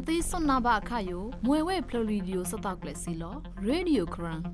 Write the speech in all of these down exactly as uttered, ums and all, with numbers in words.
Kati sonaba kayo, mwewe pluridio sataklesilo, Radio Kran.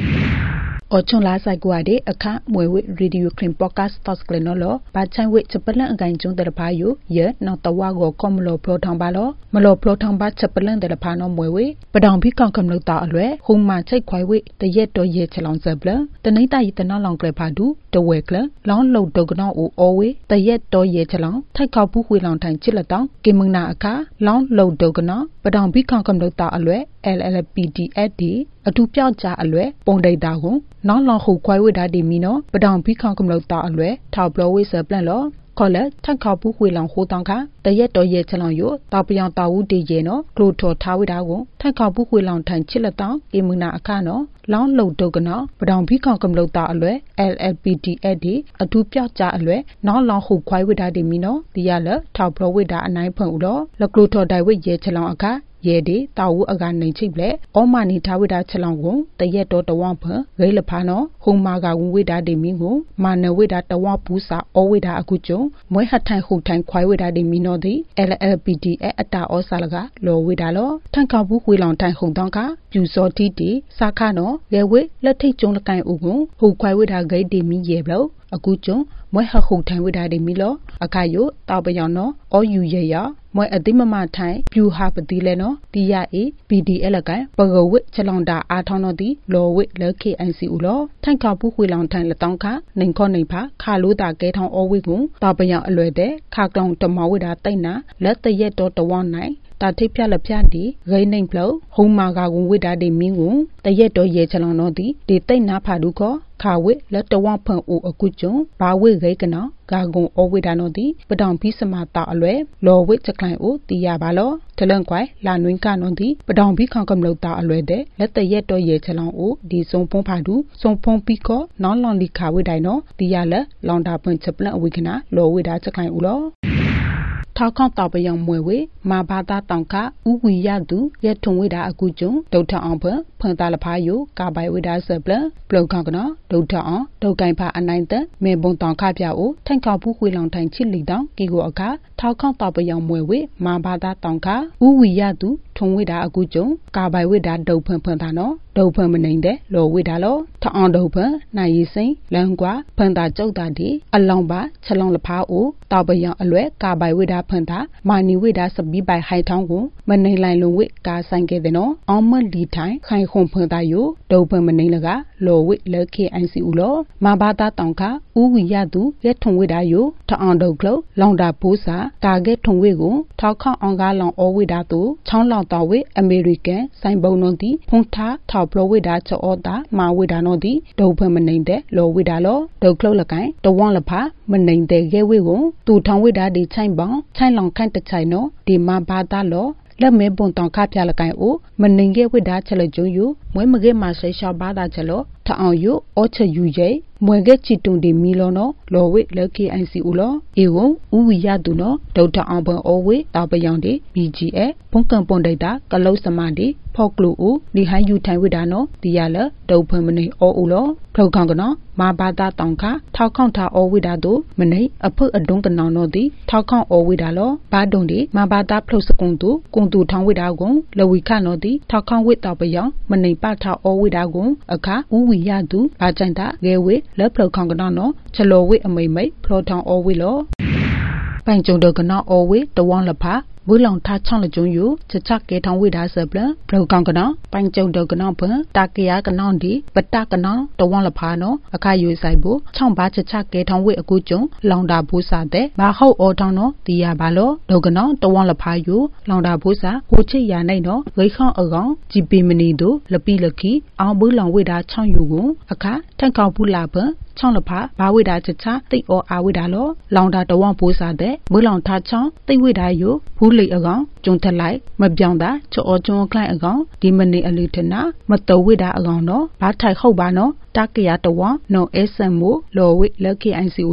Ochon la saguade aka mwewe Radio Kran podcast taskleno bachan we chapalan ganjung de payo ye no tawago komlo plotang balo malo plotang ba chapalan de pano mwewe padang bi kang kam lo ta alwe huma chai khwai we de yet do ye chalong zabla tanai ta yi tana long kle phadu de we kle long lo do gno o owe de yet do ye chalong thai khaw bu hwi long thang chit la tong ke mung na aka long lo do gno padang bi kang kam lo ta alwe L L P D at D အတူပြောက်ကြအလွဲပုံဒိတ်တာကိုနောက်လောင်ခုခွိုင်းဝိတာဒီမီနော်ပဒေါင်ပြီးခေါကမလို့တာအလွဲထောက်ဘလဝိစပလန်လောခေါ်လက်ထက်ခေါပူခွေလောင်ဟိုတောင်ခတရက်တော်ရဲ့ချလောင်ယတောက်ပြောင်တာဝူတေရဲ့နော်ကလိုထော်ထားဝိတာကိုထက်ခေါပူခွေလောင်ထိုင်ချစ်လက်တောင်ကေမနာအခါနော်လောင်းလုံတုတ်ကနော်ပဒေါင်ပြီးခေါကမလို့တာအလွဲ L L P D at D အတူပြောက်ကြအလွဲနောက်လောင်ခုခွိုင်းဝိတာဒီမီနော်ဒီရလက်ထောက်ဘလဝိတာအနိုင်ဖွင့်ဦးလောလကလိုထော်တိုင်ဝိရဲ့ချလောင်အခါye de tawu aga nei chip le omani thawida chalong ko tayet do tawang pha gai la pha no homa ga wu wida de mi ko mana wida tawa pu sa o wida aku chung mwe hat thai khu thai khwai wida de mi no di L L P D e atta o sa la ga lo wida lo than ka bu khwi long thai khung tong ka pyu so ti ti sa kha no ye we la thai chung la kai u ko hu khwai wida gai de mi ye blo aku chung mwe ha khu thai wida de mi lo akayo taw pa yaw no o yu ye ya mwe ati mama thai pyu ha pati le no ti ya e P D L ka pagaw we chalong da a thong no ti lo we le K I C u lo thai ka bu khwi long thai la tong kha ning kho ning pha kha lo ta ke thong o we ko taw pa yaw alwe de kha klong tama we da tai na le ta yet do tawang nai ta thai phya la phya di gai ning plo homa ga gun we da de mi ko ta yet do ye chalong no ti de tai na pha du ko kha we le tawang phan u aku chung ba we gai ka no ga gun o we da no ti padang bi sama ta alwe lo we chaklai u ti ya ba lo thalang kwai la nwin ka no ti padang bi khang kam lo ta alwe de le ta yet do ye chalong u di song phong pha du song phong pi ko non long li kha we dai no ti ya le long da pun chaplan awi khana lo we da chaklai u loထောက်ခေါတောက်ပယံမွေဝေမာဘာသာတောင်ခဥဝီရသူရထုံဝိတာအခုကျုံဒုထအောင်ဖဖန်တာလဖာယိုကာပိုင်ဝိတာဆပလပလောခေါကနောဒုထအောင်ဒုကိုင်ဖာအနိုင်တမေဘုံတောင်ခပြအိုထိုင်ခေါဘူးခွေလောင်ထိုင်ချစ်လီတောင်ကီကိုအခါထောက်ခေါတောက်ပယံမွေဝေမာဘာသာတောင်ခဥဝီရသူထုံဝိတာအခုကျုံကာပိုင်ဝိတာဒုဖန်ဖန်တာနောဒုဖန်မနေတဲ့လောဝိတာလောထအောင်ဒုဖန်နိုင်ရီစိန်လန်ကွာဖန်တာကျုပ်တာဒီအလောင်ပါချလောင်လဖာအိုတောက်ပယံအလွဲကာပိုင်ဝိတာဖန်တာမာနီဝိဒါစပီးပိုင်ဟိုင်ထောင်းကိုမနေလိုင်လုံဝိကာဆိုင်ခဲ့တဲ့နော်အောင်မလီထိုင်ခိုင်ခုံဖွန်တာယိုဒုံဖန်မနေလကလောဝိလက်ခေအိုင်စီဦးလောမာဘာတာတောင်ခဥဝီရသူရဲထုံဝိဒါယိုထအောင်ဒုတ်ကလောလောင်တာဘိုးစာကာကဲထုံဝိကိုထောက်ခေါအောင်ကားလောင်ဩဝိဒါသူချောင်းလောင်တော်ဝိအမေရိကန်ဆိုင်ဘုံနုံတီဖုန်ထားထောက်ပလဝိဒါချောတာမာဝိဒါနောတီဒုံဖန်မနေတဲ့လောဝိဒါလောဒုတ်ကလောလကိုင်တဝန်းလဖာမနေတဲ့ရဲဝိကိုသူထောင်ဝိဒါဒီချိုင်ပေါင်းချိုင်လောင်ခန့်တချိုင်နော်ဒီမာဘာတာလောလက်မဲပုံတောင်ခပြလကိုင်အိုမနေငယ်ဝိဒါချလကျုံယူမွဲမကဲမှာဆေရှာဘာတာချလောထအောင်ယူအောချယူရဲ့မွဲကဲချီတုံဒီမီလောနော်လောဝိလက် K I C u လောအေဝဥဝီရသူနော်ဒုတ်ထအောင်ဘွန်အိုဝိတောက်ပယောင်ဒီ B G A ဘုံကံပွန်ဒိတာကလုတ်စမဒီဖောက်ကလူဦးဒီဟိုင်းယူထိုင်ဝိဒါနော်ဒီရလဒုတ်ဖန်မနေအောဦးလောဖောက်ခေါကနော်မာဘာတာတောင်ခထောက်ခေါန့်ထားအောဝိဒါတို့မနေအဖုအဒုံကနောင်နော်ဒီထောက်ခေါန့်အောဝိဒါလောဘာဒုံဒီမာဘာတာဖလုတ်စကုံတူကုံတူထောင်းဝိဒါကုံလဝီခနော်ဒီထောက်ခေါန့်ဝိတောက်ပယောင်မနေပထောက်အောဝိဒါကုံအခါဥဝီရသူဘာကြိုင်တာငယ်ဝိလက်ဖလုတ်ခေါကနော်နော်ချလောဝိအမိမိတ်ဖလောထောင်းအောဝိလောပိုင်ကျုံဒကနော်အောဝိတဝန်းလဖာဝီလောင်ထားချောင်းလကျုံယူချက်ချက်ကေထောင်းဝိဒါဆပလဘလောကောင်ကနောပိုင်ကျုံဒကနောဖန်တာကရကနောဒီပတကနောတဝန်းလဖာနောအခါယူဆိုင်ဘူးချောင်းပါချက်ချက်ကေထောင်းဝိအခုကျုံလောင်တာဘူးစာတဲ့ဘာဟုတ်အောထောင်းနောတီရပါလောဒကနောတဝန်းလဖာယူလောင်တာဘူးစာဟိုချစ်ရနိုင်နောဂိခေါအကောင်ဂျီပီမနီတို့လပိလခီအောင်ဘူးလောင်ဝိဒါချောင်းယူကိုအခါထန်ကောက်ဘူးလာဖန်ချောင်းလဖာဘာဝိဒါချက်ချတိတ်အောအာဝိဒါလောလောင်တာတဝန်းဘူးစာတဲ့မွေးလောင်ထားချောင်းတိတ်ဝိဒါယူဘူးလေအကောင်ကျုံထလိုက်မပြောင်းတာချောကျုံကလိုက်အကောင်ဒီမနေအလီထနာမတော်ဝိဒါအကောင်နော်ဘာထိုက်ဟုတ်ပါနော်တကရတဝနော်အဲဆမ်မိုလောဝိလက် K I C u လောဖ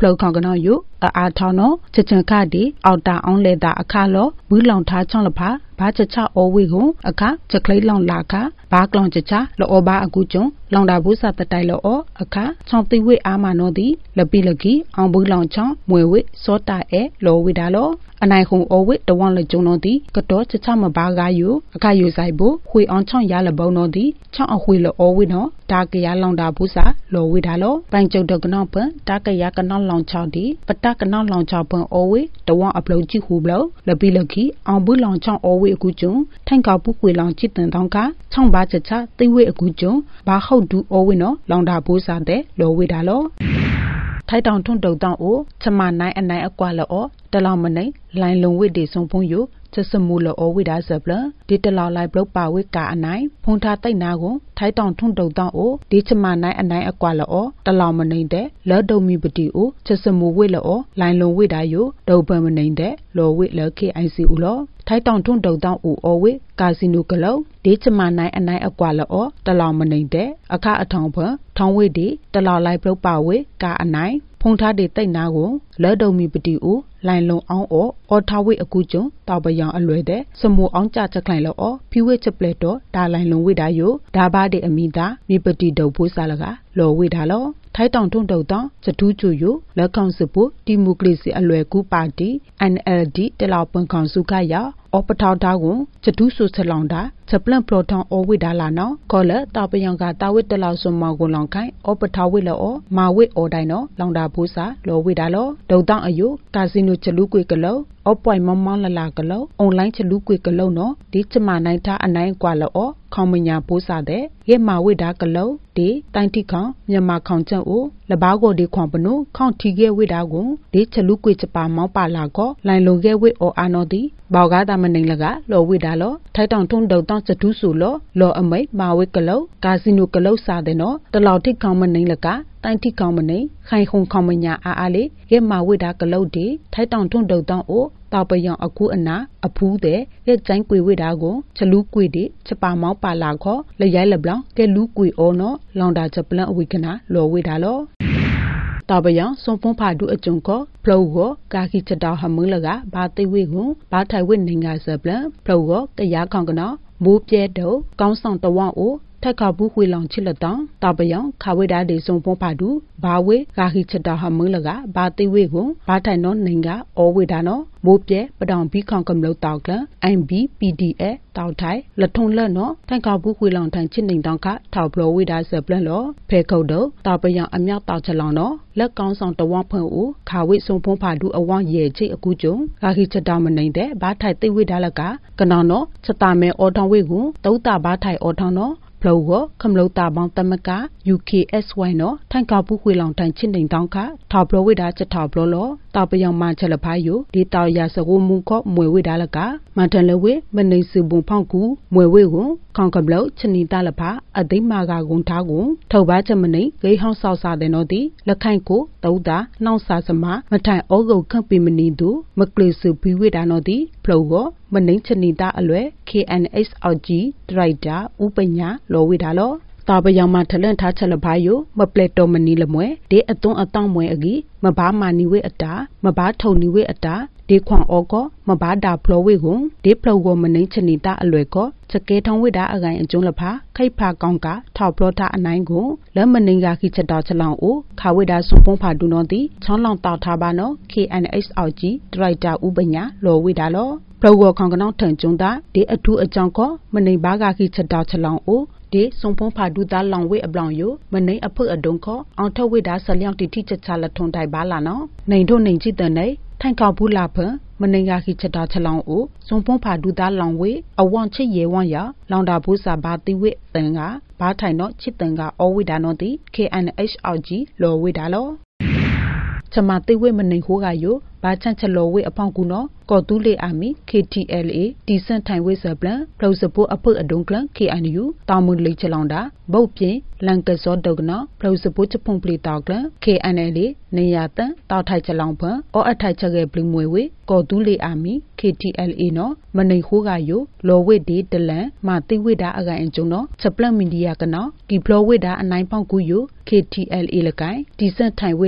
လောခေါကနောယုအာထောင်းနောချချန်ခဒီအောက်တာအောင်လေတာအခါလောဘူးလောင်ထားချောင်းလဖာဘာချချအောဝေကိုအခါချကလေးလောင်လာခဘာကလောင်ချချလောဘာအကူကျုံလောင်တာဘူးစာတတိုင်လောအခါချောင်းသိဝေအာမနောဒီလပိလကီအောင်ဘူးလောင်ချောင်းမွေဝေစောတာအဲလောဝေတာလောအနိုင်ခုံအဝေတဝန်လကျုံနောဒီကတော့ချချမဘာကယုအခါယုဆိုင်ဘူးခွေအောင်ချောင်းရလဘုံနောဒီချောင်းအခွေလောဝေနောဒါကရလောင်တာဘူးစာလောဝေတာလောပိုင်ကျုံတကနောပန်ဒါကရကနောလောင်ချောင်းဒီပတကနောလောင်ချောင်းပန်အဝေတဝန်အပလုံးကြည့်ခုဘလောလပိလကီအောင်ဘူးလောင်ချောင်းအဝေအကူကျုံထိုင်ကောက်ပုခွေလောင်ချစ်တန်တောင်းကချောင်းဘာချချသိဝေအကူကျုံဘာဟုတ်ဒူအဝေနောလောင်တာဘူးစာတဲ့လောဝေတာလောထိုက်တောင်ထွန်းတုံတောင်းအိုချမနိုင်အနိုင်အကွာလောတလောင်မနေလိုင်လုံဝိတေဆုံဖုံယုချက်စမူလောဝိဒါဆပ်လဒီတလောင်လိုက်ဘလုတ်ပါဝိကာအနိုင်ဖုန်ထားတိတ်နာကိုထိုက်တောင်ထွန်းတုံတောင်းအိုဒီချမနိုင်အနိုင်အကွာလောတလောင်မနေတဲ့လောဒုံမီပတီအိုချက်စမူဝိလောလိုင်လုံဝိဒါယုဒုံပံမနေတဲ့လောဝိလော K I C ဦးလောထိုက်တောင်ထွန်းတုံတောင်းအိုအဝိကာစီနိုကလောဒီချမနိုင်အနိုင်အကွာလောတလောင်မနေတဲ့အခအထောင်ဖထောင်းဝိဒီတလောင်လိုက်ဘလုတ်ပါဝိကာအနိုင်ဖုန်ထားတဲ့တိတ်နာကိုလောဒုံမီပတီအိုလိုင်လုံအောင်အောအော်ထားဝိအကူကျုံတောက်ပယောင်အလွယ်တဲ့စမူအောင်ကြချက်ခိုင်လောအောဖြူဝိချက်ပလက်တော့ဒါလိုင်လုံဝိဒါယိုဒါဘာတဲ့အမိတာမိပတိတုပ်ဖို့စားလကလောဝိဒါလောထိုက်တောင်ထုံတုံတောင်စတူးချူယိုလက်ကောင်စပုဒီမိုကရေစီအလွယ်ကူပါတီ N L D တလောက်ပန်ကောင်စုခရအောပထောက်တာကိုစတူးဆူဆလောင်တာချက်ပလန့်ပလော်ထောင်အောဝိဒါလာနော်ခေါ်လက်တောက်ပယောင်ကတာဝိတလောက်ဆွမောကိုလောင်ခိုင်အောပထောက်ဝိလောမာဝိအော်တိုင်းနော်လောင်တာဖို့စားလောဝိဒါလောဒုံတောင်အယိုကာစီနိုချလူကွေကလောအောပွိုင်မောင်းမောင်းလလာကလောအွန်လိုင်းချလူကွေကလောနော်ဒီချမနိုင်တာအနိုင်ကွာလောခေါမညာပိုးစားတဲ့ရဲမာဝိဒါကလောဒီတိုင်တိခေါမြန်မာခေါချန့်အိုလဘာကိုဒီခွန်ပနုခေါထီခဲ့ဝိဒါကိုဒီချလူကွေချပါမောင်းပါလာကောလိုင်လုံခဲ့ဝိအောအာနောဒီဘောက်ကတာမနိုင်လကလောဝိဒါလောထိုက်တောင်ထုံတုံတောင်စတူးဆူလောလောအမိတ်မာဝိကလောကာစီနိုကလောစားတဲ့နော်တလောက်ထိခေါမနိုင်လကတိုင်တိခေါမနိုင်ခိုင်ခုံခေါမညာအားအားလေးရဲမာဝိဒါကလောဒီထိုက်တောင်ထုံတုံတောင်အိုတောက်ပယောင်အခုအနာအဖူးတဲ့ရဲ့ကျိုင်းကွေဝိတာကိုချလူကွေတိချပါမောင်းပါလာခေါ်လက်ရိုက်လက်ပလောင်ကဲလူကွေအောနော်လောင်တာချက်ပလန့်အဝိကနာလောဝိတာလောတောက်ပယောင်စွန်ဖုံးဖာဒူအကျုံခေါ်ဖလောကိုကာခိချက်တော်ဟမုလကဘာသိဝိကိုဘာထိုင်ဝိနေငါစပလန့်ဖလောကိုကရခေါင်ကနော်မိုးပြဲတော့ကောင်းဆောင်တဝအိုထက်ခဘူးခွေလောင်ချစ်လက်တောင်တောက်ပယောင်ခါဝိဒါဒေဆုံဖုံးဖာဒူဘာဝေကာခိချက်တော်ဟမုလကဘာသိဝိကိုဘာထိုင်နော်နေငါအောဝိဒါနော်မိုးပြဲပတောင်ပြီးခေါင်ကမလို့တောက်ကလ M B P D A တောက်ထိုင်လက်ထုံလက်နော်ထိုင်ခဘူးခွေလောင်ထိုင်ချစ်နေတောင်ခထောက်ဘလဝိဒါဆပလန့်လောဖဲခုတ်တော့တောက်ပယောင်အမြောက်တောက်ချက်လောင်နော်လက်ကောင်းဆောင်တဝဖွင့်ဦးခါဝိဆုံဖုံးဖာဒူအဝေါရဲချိတ်အကူကျုံကာခိချက်တော်မနေတဲ့ဘာထိုင်သိဝိဒါလကကနောင်နော်ချက်တာမဲအော်ထောင်ဝိကိုတုတ်တာဘာထိုင်အော်ထောင်နော်ဖလောကိုခမလို့တာပေါင်းတမက U K S Y နော်ထိုင်ကပူခွေလောင်တိုင်ချစ်နေတောင်းခထောက်ဘလဝိဒါချက်ထောက်ဘလလောတောက်ပယောင်မချက်လဖာယိုဒီတောက်ရစကိုမူခော့မွေဝိဒါလကမန်တန်လဝေမနေစုဘုံဖောက်ကူမွေဝေကိုခေါင်ကဘလချနီတာလဖာအသိမာကကုံထားကိုထောက်ပါချက်မနေဂိဟောင်းဆောက်စားတဲ့နော်ဒီလက်ခိုင်ကိုတုံးတာနှောင်းစာစမမထိုင်ဩဂုတ်ခန့်ပိမနီသူမကလေးစုဘီဝိဒါနော်ဒီဖလောကိုမနိချနီတာအလွယ် K N H R G ဒရိုက်တာဥပညာလောဝိဒါလောတာပယောင်မထလန့်ထားချက်လဖာယိုမပလက်တော်မနီလမွဲဒေအသွန်းအတောင်းမွဲအကြီးမဘာမာနီဝေအတာမဘာထုံနီဝေအတာဒေခွန်အောကောမဘာဒါဖလောဝေကိုဒေဖလောကိုမနိချနီတာအလွယ်ကောချက်ကဲထောင်းဝိဒါအကိုင်အကျုံးလဖာခိတ်ဖာကောင်ကထောက်ဖလောတာအနိုင်ကိုလက်မနိငါခိချက်တော်ချလောင်အိုခါဝိဒါစုံပုံဖာဒူနော်တီချောင်းလောင်တောက်ထားပါနော် K N H R G ဒရိုက်တာဥပညာလောဝိဒါလောပလောခေါင်ကနောင်းထန်ကျုံတာဒေအထူးအကြောင်းကောမနိဘာဂခိချက်တော်ချလောင်အိုဒီစုံဖုံးဖာဒူတာလောင်ဝေအပလောင်ယိုမနိအဖုတ်အဒုံခောအောင်ထဝိဒါဆလျောင်းတီတိချက်ချလထုံတိုင်ပါလာနော်နေတို့နေကြည့်တဲ့နေထိုင်ကောက်ဘူးလာဖန်မနိငါခိချက်တာချလောင်အိုစုံဖုံးဖာဒူတာလောင်ဝေအဝွန်ချစ်ရေဝွန်ရလောင်တာဘူးစာဘာတိဝိတန်ကဘာထိုင်နော်ချစ်တန်ကအောဝိဒါနော်တီ K N H R G လောဝိဒါလောချမတိဝိမနိခိုးကယိုဘာချန့်ချလောဝေအဖောင်းကူနော်ကော်တူးလေအာမီ K T L A တီစန်ထိုင်ဝေဆပလန်ဖလောစပိုအဖုတ်အဒုံကလန် K N U တောင်မွန်လိချလောင်တာဘုတ်ပြင်းလန်ကစောဒုကနော်ဖလောစပိုချဖုံပလီတောက်ကလန် K N L A နေရတန်တောက်ထိုက်ချလောင်ဖန်အောအထိုက်ချက်ရဲ့ဘလူးမွေဝေကော်တူးလေအာမီ K T L A နော်မနိခိုးကယိုလောဝေဒီတလန်မတိဝိဒါအကိုင်အကျုံနော်ချက်ပလန်မီဒီယာကနော်ဒီဖလောဝိဒါအနိုင်ဖောင်းကူယို K T L A လကိုင်တီစန်ထိုင်ဝေလော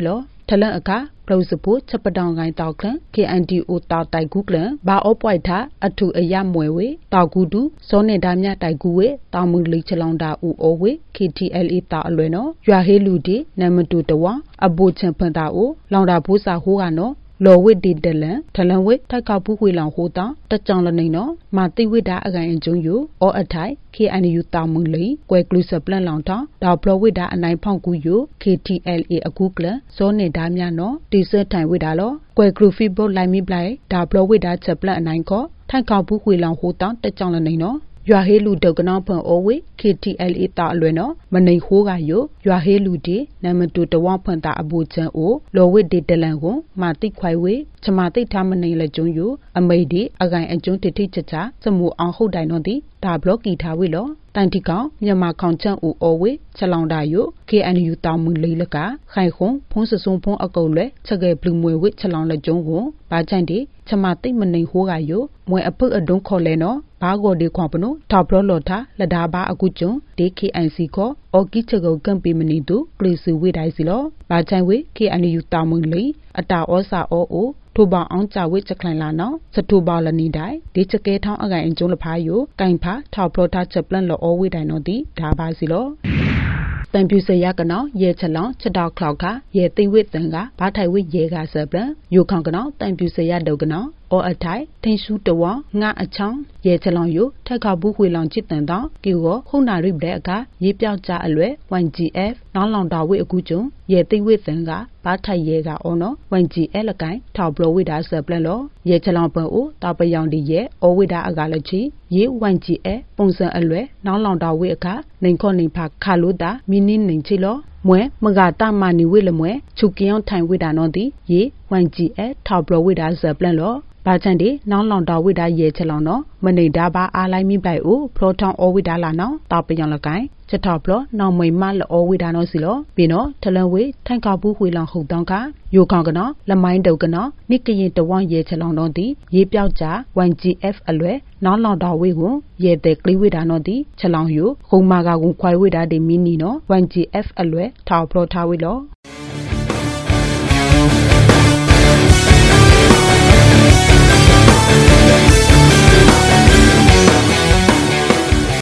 ทะเลอะกะปรูสปูจะปะดองไงตอกลัน เค เอ็น ดี โอ ตอไตกูกลันบาออป่วยทาอัตุอะยะมวยเวตอกูดูโซเนดามญาไตกูเวตอมึงลิฉลองดาอูโอเว เค ที แอล เอ ตออลเวโนยาเฮลูดีนามตุตวะอโบชันพันตาโอลองดาบูซาโฮกาโนလောဝိဒီတလန်ထလန်ဝိထိုက်ကောက်ဘူးခွေလောင်ဟိုတောတကြောင်လနေနော်မာတိဝိဒါအကန်အကျုံယူအောအထိုက် เค เอ็น ยู တောင်မလီကွယ်ကလူစပလန်လောင်တောဒေါပလဝိဒါအနိုင်ဖောက်ကူယူ เค ที แอล เอ အကူကလဇောနေဒါမြနော်တီဆထိုင်ဝိဒါလောကွယ်ကလူဖီဘလိုလိုက်မိပလိုက်ဒါပလဝိဒါချက်ပလန်အနိုင်ကောထိုက်ကောက်ဘူးခွေလောင်ဟိုတောတကြောင်လနေနော်ရွာဟေလူဒုကနောဖန်အိုဝေ เค ที แอล เอ တာအလွယ်နော်မနေခိုးကယိုရွာဟေလူဒီနမတူတဝဖန်တာအဘူချန်အိုလောဝိဒီတလန်ကိုမာတိခွိုင်ဝေချမာတိထားမနေလက်ကျုံယိုအမိဒီအကိုင်အကျုံတိတိချချစမှုအောင်ဟုတ်တိုင်တော့ဒီဒါဘလော့ကီထားဝေလောတိုင်တီကောင်မြန်မာခေါင်ချန်အိုအိုဝေချလောင်တာယို เค เอ็น ยู တောင်မူလေးလကခိုင်ခုံဖုံးစစုံဖုံးအကုံလဲချက်ကေဘလူးမွေဝေချလောင်လက်ကျုံကိုဘာချန်ဒီချမာတိမနေဟိုးကယိုမွေအဖုတ်အဒုံခေါ်လဲနော်ဘာကိုဒီခွန်ပနုထောက်ဘလော့လော်ထားလက်ဒါဘာအခုကျုံဒီ เค เอ็น ซี ကိုအော်ကီချက်ကိုကံပေးမနေတူကလီစုဝေတိုင်းစီလောဘာချန်ဝေ เค เอ็น ยู တောင်မူလေးအတာဩစာဩအိုထိုပေါအောင်ကြဝိချက်ခလိုင်လာနော်စထိုပေါလနီတိုင်းဒီချက်ကဲထောင်းအကိုင်အကျုံးလဖာယိုကင်ဖာထောက်ပလောတာချက်ပလန်လောဩဝေတိုင်းနော်ဒီဒါပါစီလောတန်ပြူစရကနောရဲချလောင်ချက်တောက်ခေါက်ကရဲသိဝိတန်ကဘာထိုင်ဝိရဲကဆပလယိုခေါကနောတန်ပြူစရဒုကနောအောအထိုင်ထင်းရှူတဝငါအချောင်းရဲချလောင်ယိုထက်ခဘူးခွေလောင်ချစ်တန်တောကီကိုခုနာရိပတဲ့အခါရေပြောက်ကြအလွဲ ဝမ် ဂျီ အက်ဖ် နောင်လောင်တော်ဝိအခုကျုံရဲသိဝိတန်ကဘာထိုင်ရဲကအောနော် ဝမ် ဂျီ အက်ဖ် လကိုင်ထောက်ဘလဝိဒါဆပလလောရဲချလောင်ပန်အိုတောက်ပယောင်ဒီရဲအောဝိဒါအကလချီရေ ဝမ် ဂျီ အက်ဖ် ပုံစံအလွဲနောင်လောင်တော်ဝိအခါနေခေါနေဖာခါလို့တာမီနီနေချီလောမွဲမကတာမနီဝိလမွဲချုကီယောင်ထိုင်ဝိဒါနော်ဒီရေ ဝမ် ဂျီ အက်ဖ် ထောက်ဘလဝိဒါဆပလလောဘာချန်ဒီနောင်လောင်တော်ဝိဒါရဲချလောင်နော်မနေတာဘာအားလိုက်မိပလိုက်အိုဖလောထောင်းဩဝိဒါလာနော်တောက်ပယောင်လကိုင်ချက်ထောက်ဖလောနောင်မွေမလောဝိဒါနော်စီလောပြီးနော်ထလန်ဝေထိုင်ကောက်ဘူးခွေလောင်ဟုတ်တောင်းကယိုကောင်ကနော်လမိုင်းတုတ်ကနော်နိကရင်တဝရဲချလောင်တော့ဒီရေပြောက်ကြ ဝမ် ဂျီ အက်ဖ် အလွဲနောင်လောင်တော်ဝေကိုရဲတဲ့ကလေးဝိဒါနော်ဒီချလောင်ယိုခုံမာကကုံခွိုင်ဝိဒါဒီမီနီနော် ဝမ် ဂျီ အက်ဖ် အလွဲထောက်ဖလောထားဝေလော